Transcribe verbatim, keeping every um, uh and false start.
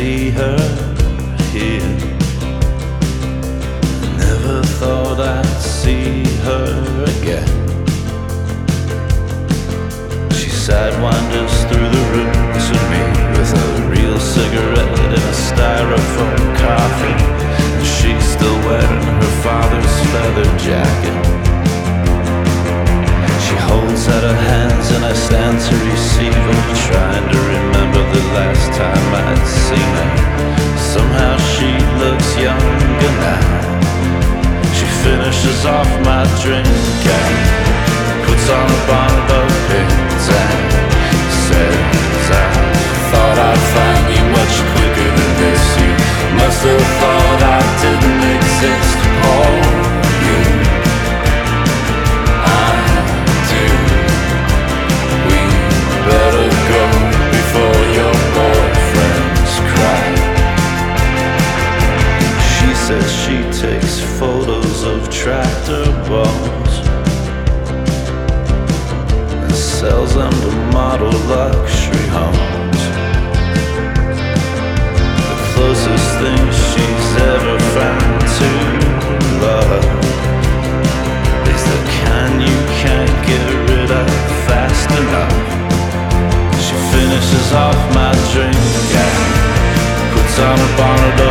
see her here. Never thought I'd see her again. She sidewinders through the room to me with a real cigarette and a styrofoam coffee. And she's still wearing her father's leather jacket. She holds out her hands and I stand to receive her, trying to remember the last time I'd seen her. Somehow she looks younger now. She finishes off my drink and puts on a bottle of pins and says, I thought I'd find you much quicker than this. You must have thought I didn't exist. Oh, you, I do. We better go before your boyfriends cry. She says she takes photos of tractor balls and sells them to model luxury homes. The closest thing she's ever found to love is the kind you can't get rid of fast enough. She finishes off my drink and puts on a bonnet